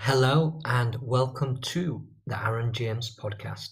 Hello and welcome to the Aaron James podcast.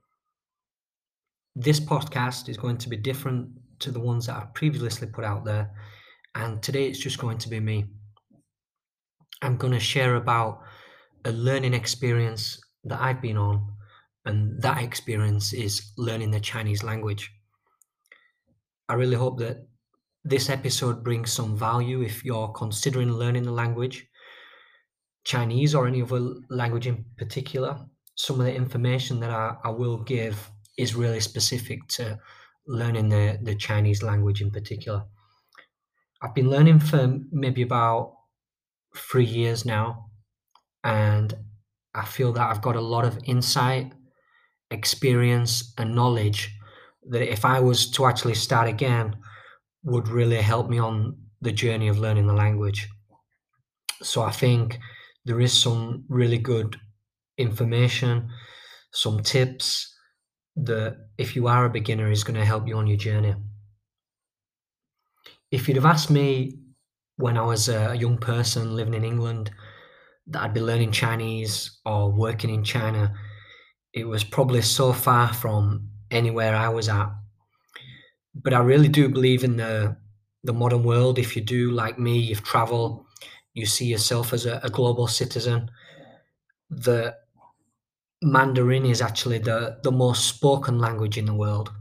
This podcast is going to be different to the ones that I've previously put out there, and today it's just going to be me. I'm going to share about a learning experience that I've been on, and that experience is learning the Chinese language. I really hope that this episode brings some value if you're considering learning the language, Chinese or any other language in particular. Some of the information that I will give is really specific to learning the Chinese language in particular. I've been learning for maybe about 3 years now, and I feel that I've got a lot of insight, experience, and knowledge that if I was to actually start again, would really help me on the journey of learning the language. So I think there is some really good information, some tips that if you are a beginner is going to help you on your journey. If you'd have asked me when I was a young person living in England that I'd be learning Chinese or working in China, it was probably so far from anywhere I was at. But I really do believe in the modern world. If you do, like me, you've traveled, you see yourself as a global citizen. The Mandarin is actually the most spoken language in the world.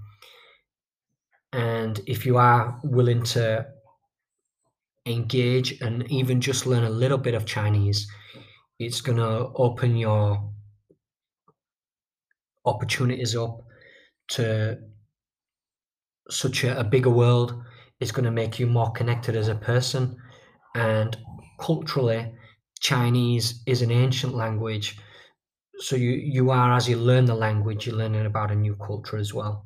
And if you are willing to engage and even just learn a little bit of Chinese, it's going to open your opportunities up to such a bigger world. It's going to make you more connected as a person. And culturally, Chinese is an ancient language. So you are, as you learn the language, you're learning about a new culture as well.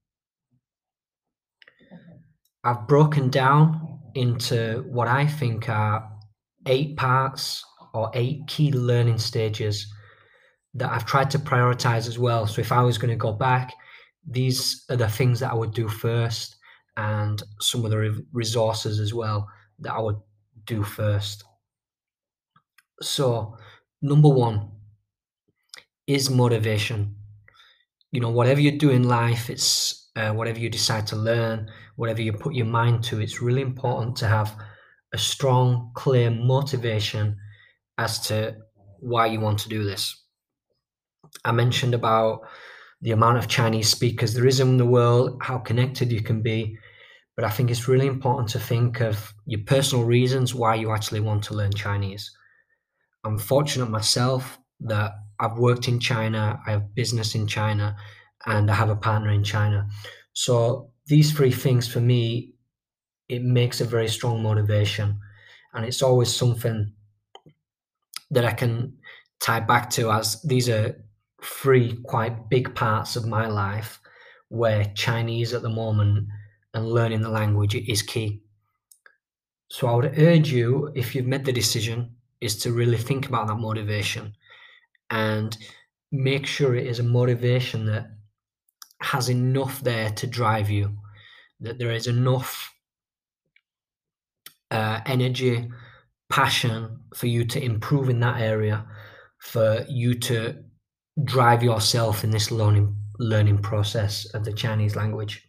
I've broken down into what I think are 8 parts or 8 key learning stages that I've tried to prioritize as well. So if I was going to go back, these are the things that I would do first, and some of the resources as well that I would do first. So, number 1 is motivation. Whatever you do in life, it's whatever you decide to learn, whatever you put your mind to, it's really important to have a strong, clear motivation as to why you want to do this. I mentioned about the amount of Chinese speakers there is in the world, how connected you can be, but I think it's really important to think of your personal reasons why you actually want to learn Chinese. I'm fortunate myself that I've worked in China, I have business in China, and I have a partner in China. So these 3 things for me, it makes a very strong motivation, and it's always something that I can tie back to, as these are 3 quite big parts of my life where Chinese at the moment and learning the language is key. So I would urge you, if you've made the decision, is to really think about that motivation and make sure it is a motivation that has enough there to drive you, that there is enough energy, passion for you to improve in that area, for you to drive yourself in this learning process of the Chinese language.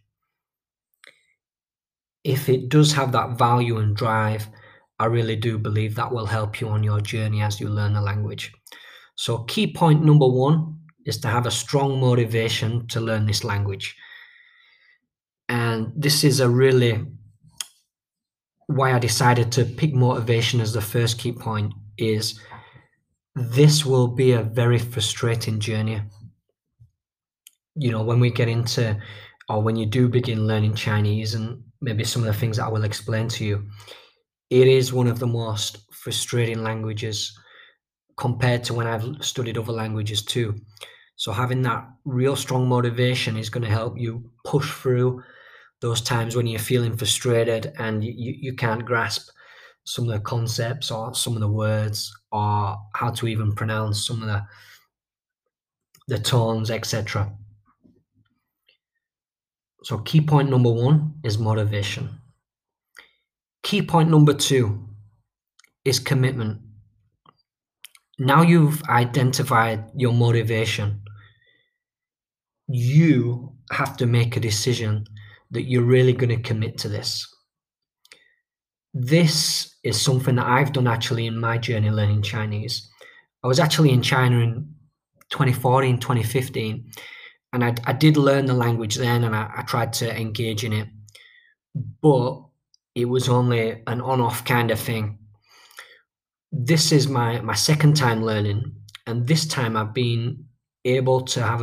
If it does have that value and drive, I really do believe that will help you on your journey as you learn the language. So key point number 1 is to have a strong motivation to learn this language. And this is why I decided to pick motivation as the first key point, is this will be a very frustrating journey. When we get into, or when you do begin learning Chinese, and maybe some of the things that I will explain to you, it is one of the most frustrating languages compared to when I've studied other languages too. So having that real strong motivation is going to help you push through those times when you're feeling frustrated and you can't grasp some of the concepts or some of the words or how to even pronounce some of the tones, etc. So key point number 1 is motivation. Key point number 2 is commitment. Now you've identified your motivation, you have to make a decision that you're really going to commit to this. This is something that I've done actually in my journey learning Chinese. I was actually in China in 2014, 2015, and I did learn the language then and I tried to engage in it, but it was only an on off kind of thing. This is my second time learning, and this time I've been able to have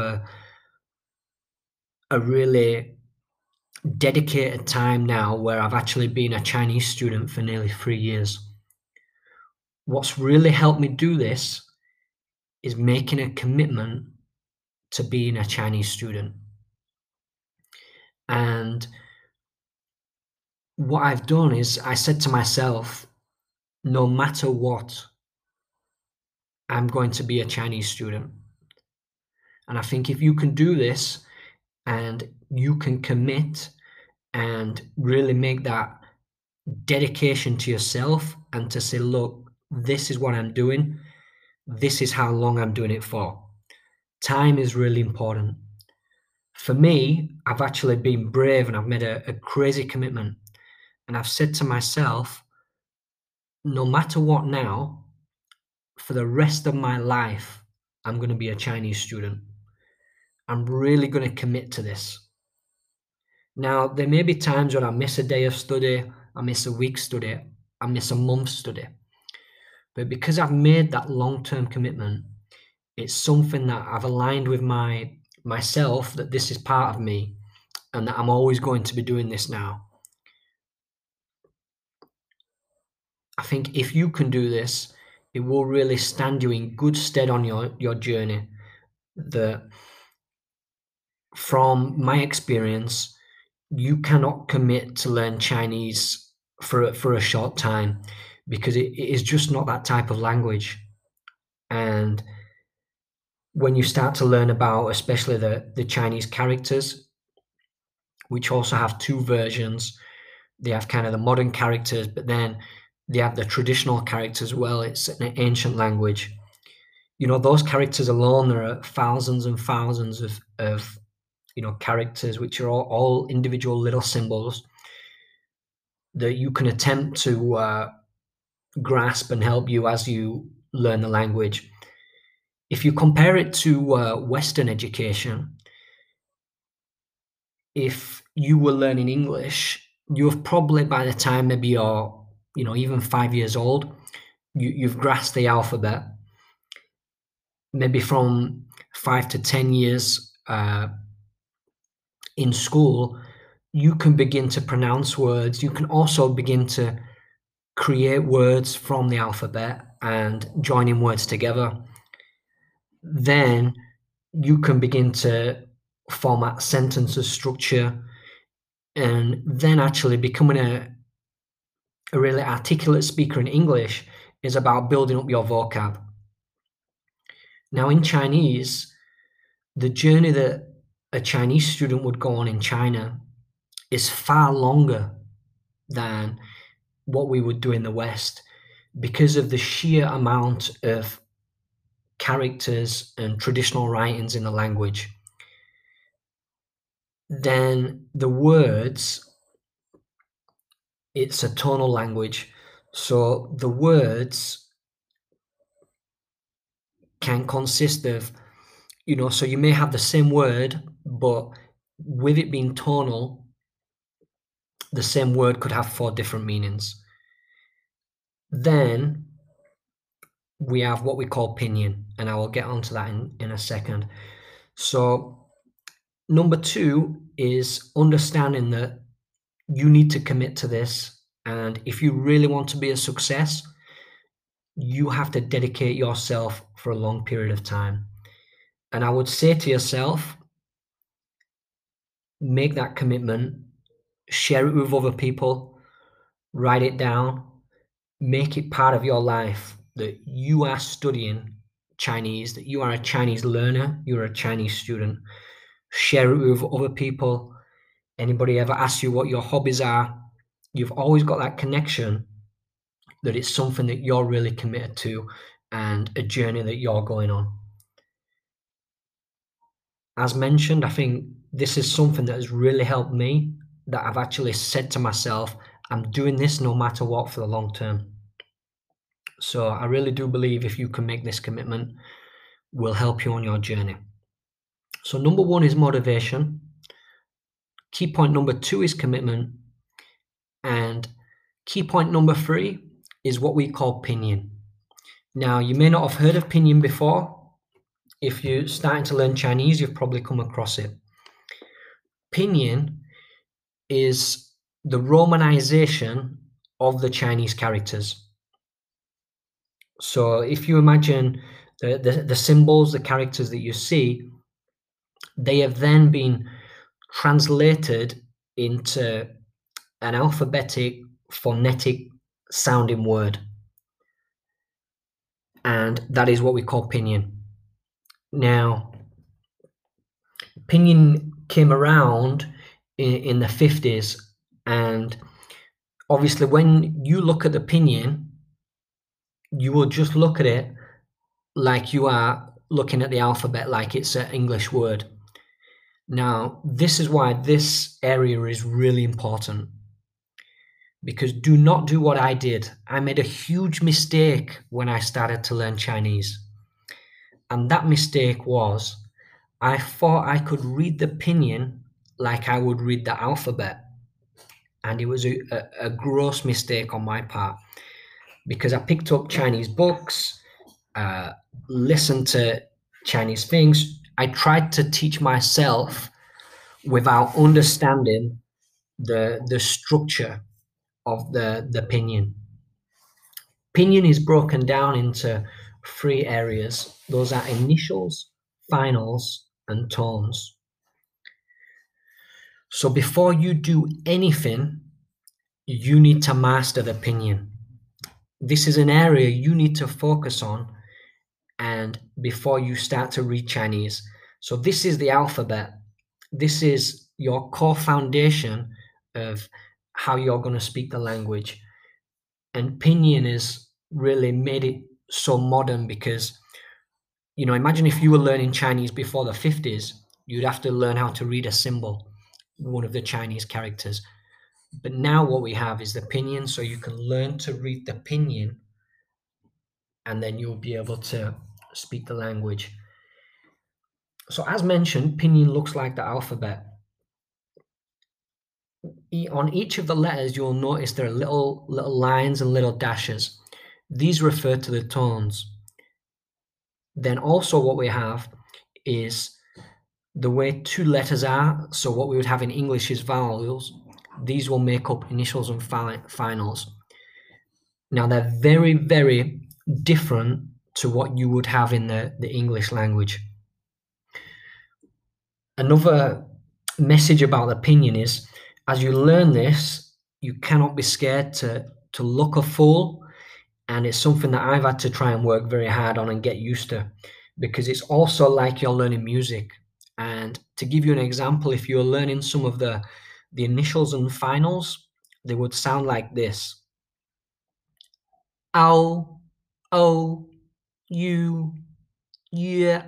a really dedicated time now where I've actually been a Chinese student for nearly 3 years. What's really helped me do this is making a commitment to being a Chinese student. And what I've done is I said to myself, no matter what, I'm going to be a Chinese student. And I think if you can do this and you can commit and really make that dedication to yourself and to say, look, this is what I'm doing, this is how long I'm doing it for. Time is really important. For me, I've actually been brave and I've made a crazy commitment. And I've said to myself, no matter what now, for the rest of my life, I'm going to be a Chinese student. I'm really going to commit to this. Now, there may be times when I miss a day of study, I miss a week's study, I miss a month's study. But because I've made that long-term commitment, it's something that I've aligned with myself that this is part of me and that I'm always going to be doing this now. I think if you can do this, it will really stand you in good stead on your journey. From my experience, you cannot commit to learn Chinese for a short time because it is just not that type of language. And when you start to learn about, especially the Chinese characters, which also have two versions, they have kind of the modern characters, but then they have the traditional characters as well. It's an ancient language. You know, those characters alone, there are thousands and thousands of characters, which are all individual little symbols that you can attempt to grasp and help you as you learn the language. If you compare it to Western education, if you were learning English, you have probably by the time maybe you're, even 5 years old, you've grasped the alphabet. Maybe from 5 to 10 years in school, you can begin to pronounce words. You can also begin to create words from the alphabet and joining words together. Then you can begin to format sentences, structure, and then actually becoming a really articulate speaker in English is about building up your vocab. Now, in Chinese, the journey that a Chinese student would go on in China is far longer than what we would do in the West because of the sheer amount of characters and traditional writings in the language. Then the words, it's a tonal language. So the words can consist of, so you may have the same word, but with it being tonal, the same word could have 4 different meanings. Then we have what we call pinyin, and I will get onto that in a second. So number 2 is understanding that you need to commit to this, and if you really want to be a success, you have to dedicate yourself for a long period of time. And I would say to yourself, make that commitment, share it with other people, write it down, make it part of your life that you are studying Chinese, that you are a Chinese learner, you're a Chinese student. Share it with other people. Anybody ever asks you what your hobbies are, you've always got that connection that it's something that you're really committed to and a journey that you're going on. As mentioned, I think this is something that has really helped me, that I've actually said to myself, I'm doing this no matter what for the long term. So I really do believe if you can make this commitment, will help you on your journey. So number one is motivation. Key point number two is commitment. And key point number three is what we call pinyin. Now, you may not have heard of pinyin before. If you're starting to learn Chinese, you've probably come across it. Pinyin is the romanization of the Chinese characters. So if you imagine the symbols, the characters that you see, they have then been translated into an alphabetic, phonetic sounding word. And that is what we call pinyin. Now, pinyin came around in the 50s, and obviously when you look at the pinyin, you will just look at it like you are looking at the alphabet, like it's an English word. Now, this is why this area is really important, because do not do what I did. I made a huge mistake when I started to learn Chinese. And that mistake was, I thought I could read the pinyin like I would read the alphabet. And it was a gross mistake on my part, because I picked up Chinese books, listened to Chinese things. I tried to teach myself without understanding the structure of the pinyin. Pinyin is broken down into three areas. Those are initials, finals, and tones. So before you do anything, you need to master the pinyin. This is an area you need to focus on, and before you start to read Chinese. So this is the alphabet. This is your core foundation of how you're going to speak the language. And pinyin has really made it so modern, because, you know, imagine if you were learning Chinese before the 50s, you'd have to learn how to read a symbol, one of the Chinese characters. But now what we have is the pinyin, so you can learn to read the pinyin, and then you'll be able to speak the language. So as mentioned, pinyin looks like the alphabet. On each of the letters, you'll notice there are little lines and little dashes. These refer to the tones. Then also what we have is the way two letters are. So what we would have in English is vowels. These will make up initials and finals. Now they're very, very different to what you would have in the English language. Another message about the pinyin is, as you learn this, you cannot be scared to look a fool. And it's something that I've had to try and work very hard on and get used to, because it's also like you're learning music. And to give you an example, if you're learning some of the initials and finals, they would sound like this. Ow, O, U, yeah.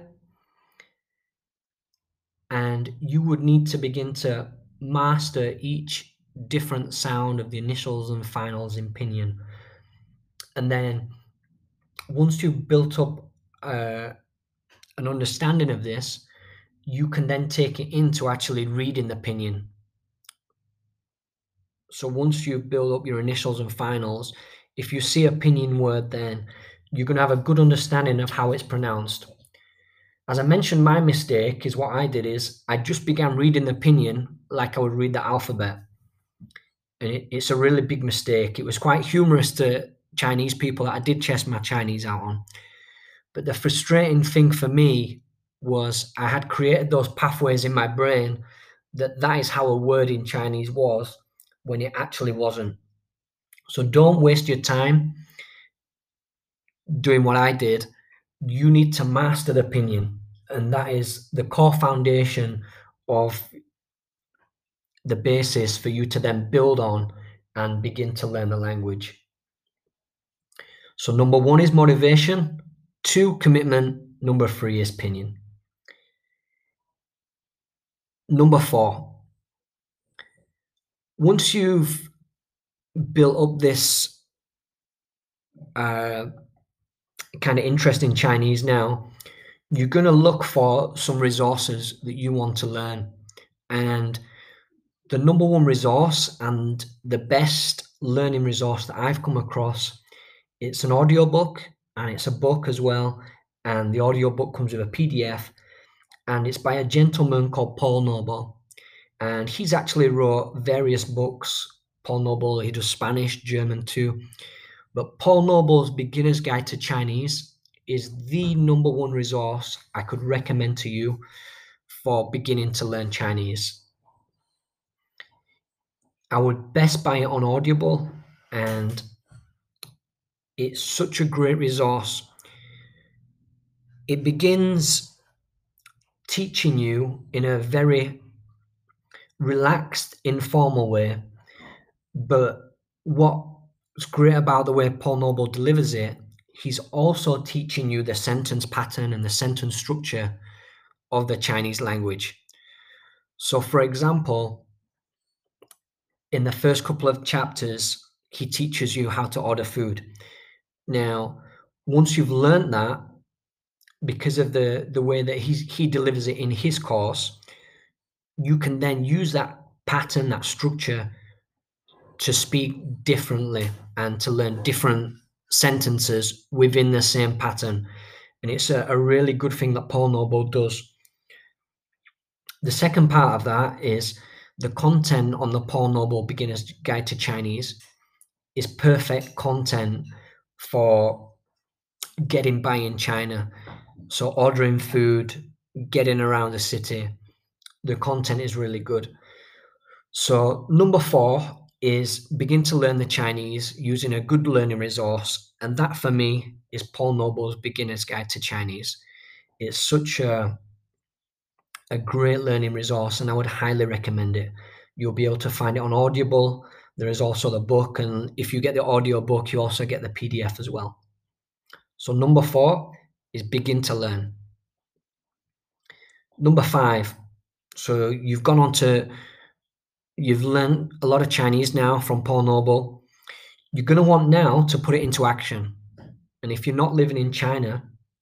And you would need to begin to master each different sound of the initials and finals in pinyin. And then once you've built up an understanding of this, you can then take it into actually reading the pinyin. So once you build up your initials and finals, if you see a pinyin word, then you're going to have a good understanding of how it's pronounced. As I mentioned, my mistake is what I did is I just began reading the pinyin like I would read the alphabet. And it's a really big mistake. It was quite humorous to Chinese people that I did test my Chinese out on. But the frustrating thing for me was I had created those pathways in my brain that is how a word in Chinese was, when it actually wasn't. So don't waste your time doing what I did. You need to master the pinyin, and that is the core foundation of the basis for you to then build on and begin to learn the language. So number one is motivation. 2, commitment. Number 3 is opinion. Number 4, once you've built up this kind of interest in Chinese now, you're going to look for some resources that you want to learn. And the number one resource and the best learning resource that I've come across, it's an audiobook and it's a book as well. And the audiobook comes with a PDF, and it's by a gentleman called Paul Noble. And he's actually wrote various books. Paul Noble, he does Spanish, German too. But Paul Noble's Beginner's Guide to Chinese is the number one resource I could recommend to you for beginning to learn Chinese. I would best buy it on Audible, and it's such a great resource. It begins teaching you in a very relaxed, informal way, but what's great about the way Paul Noble delivers it, he's also teaching you the sentence pattern and the sentence structure of the Chinese language. So, for example, in the first couple of chapters, he teaches you how to order food. Now, once you've learned that, because of the way that he delivers it in his course, you can then use that pattern, that structure, to speak differently and to learn different sentences within the same pattern. And it's a really good thing that Paul Noble does. The second part of that is the content on the Paul Noble Beginner's Guide to Chinese is perfect content for getting by in China. So ordering food, getting around the city, the content is really good. So number 4 is begin to learn the Chinese using a good learning resource. And that for me is Paul Noble's Beginner's Guide to Chinese. It's such a great learning resource, and I would highly recommend it. You'll be able to find it on Audible. There is also the book, and if you get the audio book, you also get the PDF as well. So number 4 is begin to learn. Number 5, so you've learned a lot of Chinese now from Paul Noble. You're going to want now to put it into action. And if you're not living in China,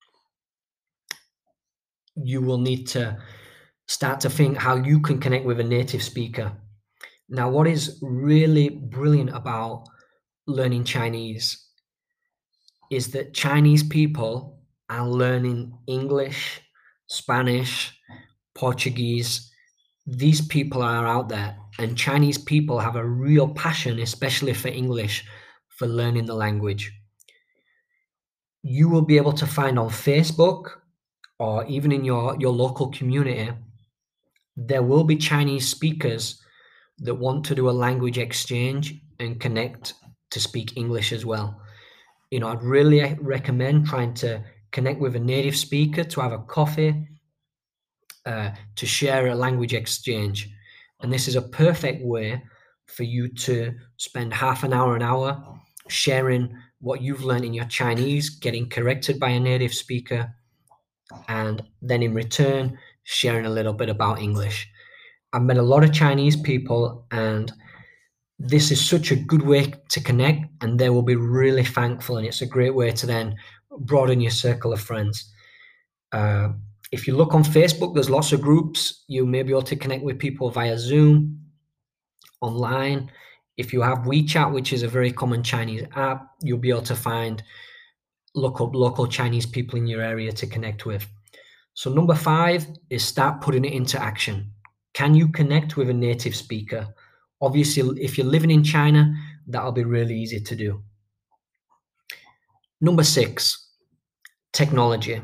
you will need to start to think how you can connect with a native speaker. Now, what is really brilliant about learning Chinese is that Chinese people are learning English, Spanish, Portuguese. These people are out there, and Chinese people have a real passion, especially for English, for learning the language. You will be able to find on Facebook or even in your local community, there will be Chinese speakers that want to do a language exchange and connect to speak English as well. You know, I'd really recommend trying to connect with a native speaker, to have a coffee, to share a language exchange. And this is a perfect way for you to spend half an hour sharing what you've learned in your Chinese, getting corrected by a native speaker, and then in return, sharing a little bit about English. I've met a lot of Chinese people, and this is such a good way to connect, and they will be really thankful, and it's a great way to then broaden your circle of friends. If you look on Facebook, there's lots of groups. You may be able to connect with people via Zoom, online. If you have WeChat, which is a very common Chinese app, you'll be able to look up local Chinese people in your area to connect with. So number 5 is start putting it into action. Can you connect with a native speaker? Obviously, if you're living in China, that'll be really easy to do. Number 6, technology.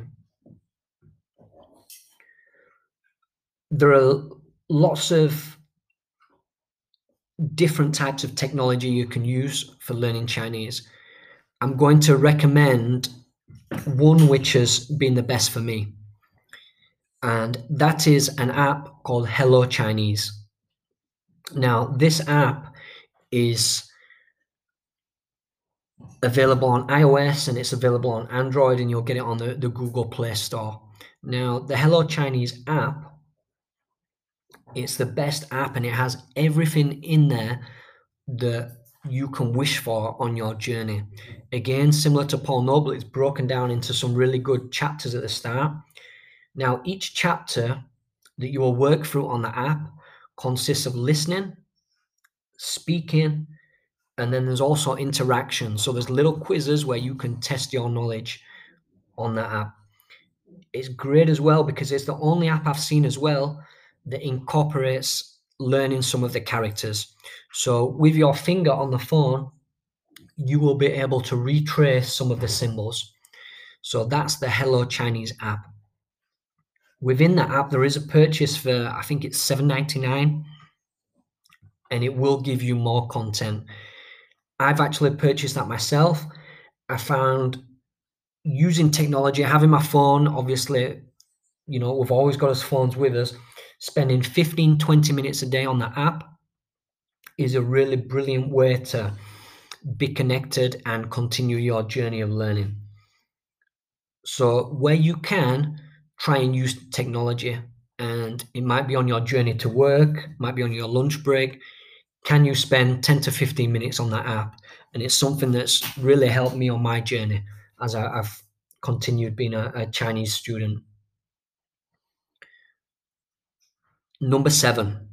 There are lots of different types of technology you can use for learning Chinese. I'm going to recommend one which has been the best for me, and that is an app called Hello Chinese. Now, this app is available on iOS and it's available on Android, and you'll get it on the Google Play Store. Now, the Hello Chinese app, it's the best app and it has everything in there that you can wish for on your journey. Again, similar to Paul Noble, it's broken down into some really good chapters at the start. Now, each chapter that you will work through on the app consists of listening, speaking, and then there's also interaction. So there's little quizzes where you can test your knowledge on that app. It's great as well because it's the only app I've seen as well that incorporates learning some of the characters. So with your finger on the phone, you will be able to retrace some of the symbols. So that's the Hello Chinese app. Within the app, there is a purchase for, I think it's $7.99, and it will give you more content. I've actually purchased that myself. I found using technology, having my phone, obviously, you know, we've always got our phones with us. Spending 15, 20 minutes a day on the app is a really brilliant way to be connected and continue your journey of learning. So where you can, try and use technology, and it might be on your journey to work, might be on your lunch break. Can you spend 10 to 15 minutes on that app? And it's something that's really helped me on my journey as I've continued being a Chinese student. Number 7,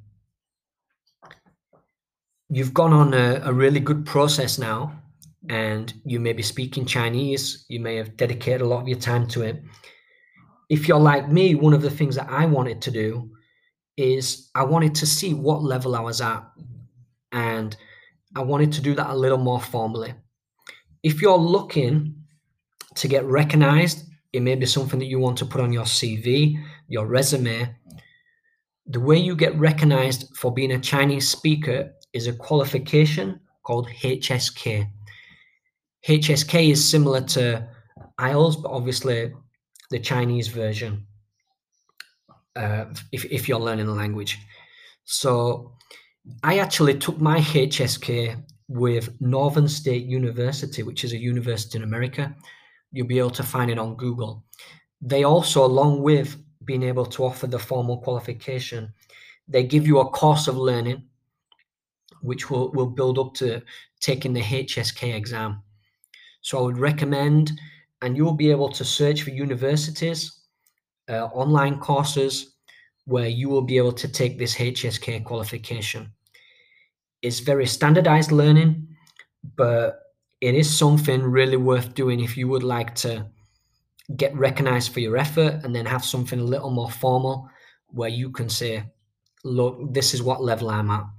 you've gone on a really good process now, and you may be speaking Chinese, you may have dedicated a lot of your time to it. If you're like me, one of the things that I wanted to do is I wanted to see what level I was at, and I wanted to do that a little more formally. If you're looking to get recognized, it may be something that you want to put on your CV, your resume. The way you get recognized for being a Chinese speaker is a qualification called HSK. HSK is similar to IELTS, but obviously the Chinese version, if you're learning the language. So I actually took my HSK with Northern State University, which is a university in America. You'll be able to find it on Google. They also, along with being able to offer the formal qualification, they give you a course of learning, which will build up to taking the HSK exam. So I would recommend, and you'll be able to search for universities, online courses, where you will be able to take this HSK qualification. It's very standardized learning, but it is something really worth doing if you would like to get recognized for your effort and then have something a little more formal where you can say, look, this is what level I'm at.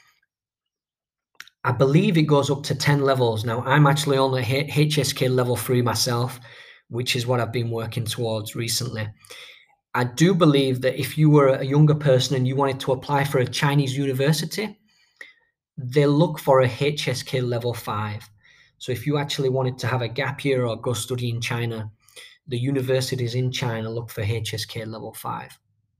I believe it goes up to 10 levels. Now, I'm actually on the HSK level 3 myself, which is what I've been working towards recently. I do believe that if you were a younger person and you wanted to apply for a Chinese university, they look for a HSK level 5. So if you actually wanted to have a gap year or go study in China, the universities in China look for HSK level 5.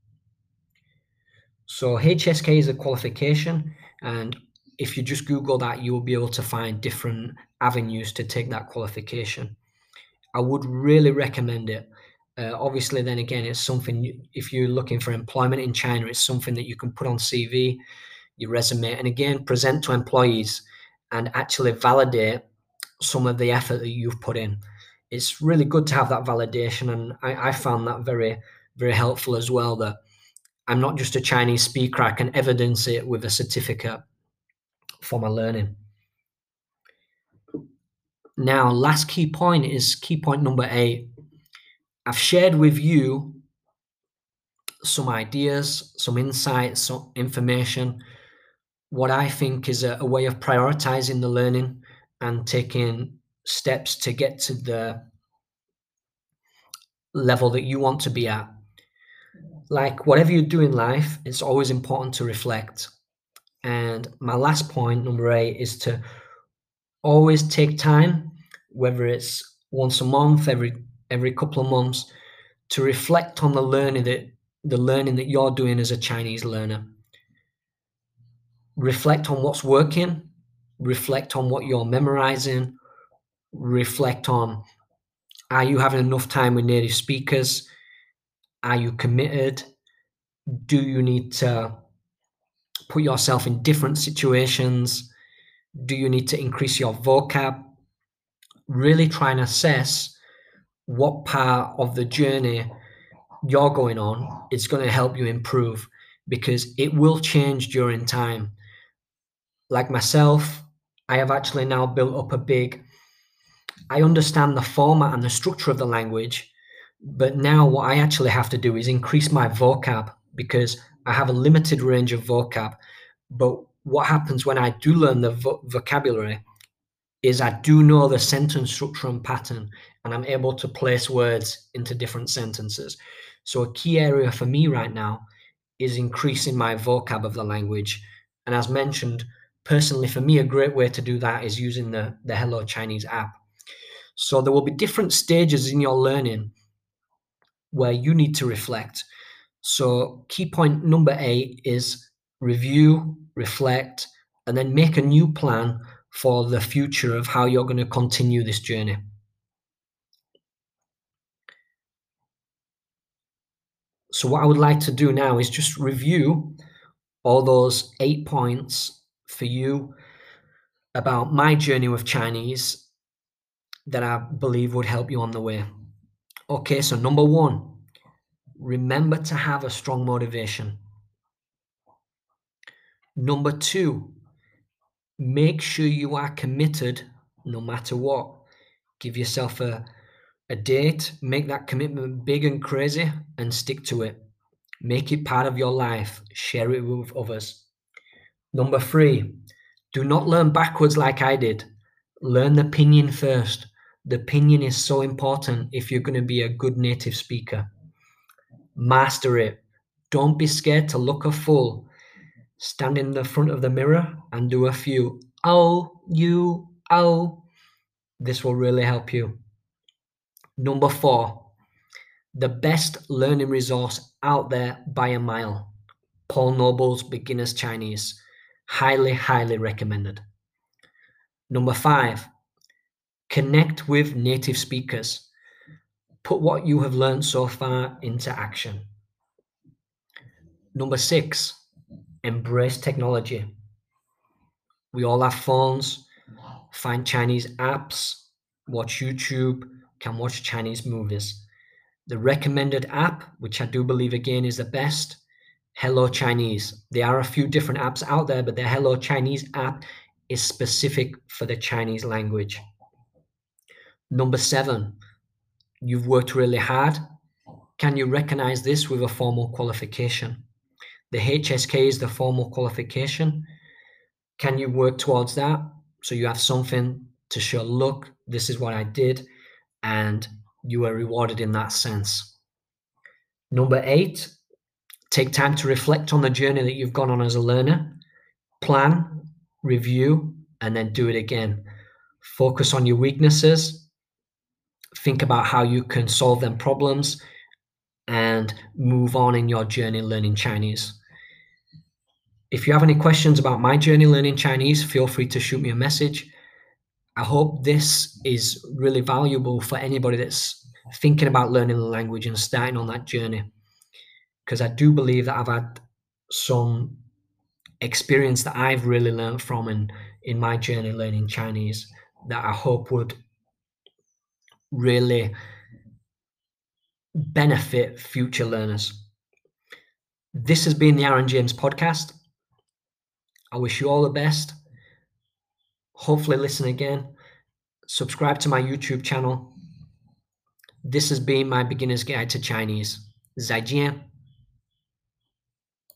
So HSK is a qualification, and if you just Google that, you will be able to find different avenues to take that qualification. I would really recommend it. Obviously, then again, it's something, if you're looking for employment in China, it's something that you can put on CV, your resume, and again, present to employees and actually validate some of the effort that you've put in. It's really good to have that validation, and I found that very, very helpful as well, that I'm not just a Chinese speaker, I can evidence it with a certificate for my learning. Now, last key point is key point number 8. I've shared with you some ideas, some insights, some information, what I think is a way of prioritizing the learning and taking steps to get to the level that you want to be at. Like whatever you do in life, it's always important to reflect. And my last point, number 8, is to always take time, whether it's once a month, every couple of months, to reflect on the learning that you're doing as a Chinese learner. Reflect on what's working, reflect on what you're memorizing, reflect on, are you having enough time with native speakers? Are you committed? Do you need to put yourself in different situations? Do you need to increase your vocab? Really try and assess what part of the journey you're going on is going to help you improve, because it will change during time. Like myself, I have actually now built up I understand the format and the structure of the language, but now what I actually have to do is increase my vocab, because I have a limited range of vocab. But what happens when I do learn the vocabulary is I do know the sentence structure and pattern, and I'm able to place words into different sentences. So a key area for me right now is increasing my vocab of the language. And as mentioned, personally for me, a great way to do that is using the Hello Chinese app. So there will be different stages in your learning where you need to reflect. So key point number 8 is review, reflect, and then make a new plan for the future of how you're going to continue this journey. So what I would like to do now is just review all those 8 points for you about my journey with Chinese that I believe would help you on the way. Okay, so number 1, remember to have a strong motivation. Number 2, make sure you are committed no matter what. Give yourself a date, make that commitment big and crazy, and stick to it. Make it part of your life. Share it with others. Number 3, do not learn backwards like I did. Learn the pinyin first. The pinyin is so important if you're going to be a good native speaker. Master it. Don't be scared to look a fool. Stand in the front of the mirror and do a few oh, you, oh. This will really help you. Number 4, the best learning resource out there by a mile. Paul Noble's Beginner's Chinese. Highly, highly recommended. Number 5, connect with native speakers. Put what you have learned so far into action. Number 6, embrace technology. We all have phones. Find Chinese apps, watch YouTube, can watch Chinese movies. The recommended app, which I do believe again is the best, Hello Chinese. There are a few different apps out there, but the Hello Chinese app is specific for the Chinese language. Number 7, you've worked really hard. Can you recognize this with a formal qualification? The HSK is the formal qualification. Can you work towards that so you have something to show, look, this is what I did, and you were rewarded in that sense? Number 8, take time to reflect on the journey that you've gone on as a learner. Plan, review, and then do it again. Focus on your weaknesses. Think about how you can solve them problems and move on in your journey learning Chinese. If you have any questions about my journey learning Chinese, feel free to shoot me a message. I hope this is really valuable for anybody that's thinking about learning the language and starting on that journey, because I do believe that I've had some experience that I've really learned from in my journey learning Chinese that I hope would really benefit future learners. This has been the Aaron James podcast. I wish you all the best. Hopefully listen again. Subscribe to my YouTube channel. This has been my beginner's guide to Chinese. 再见.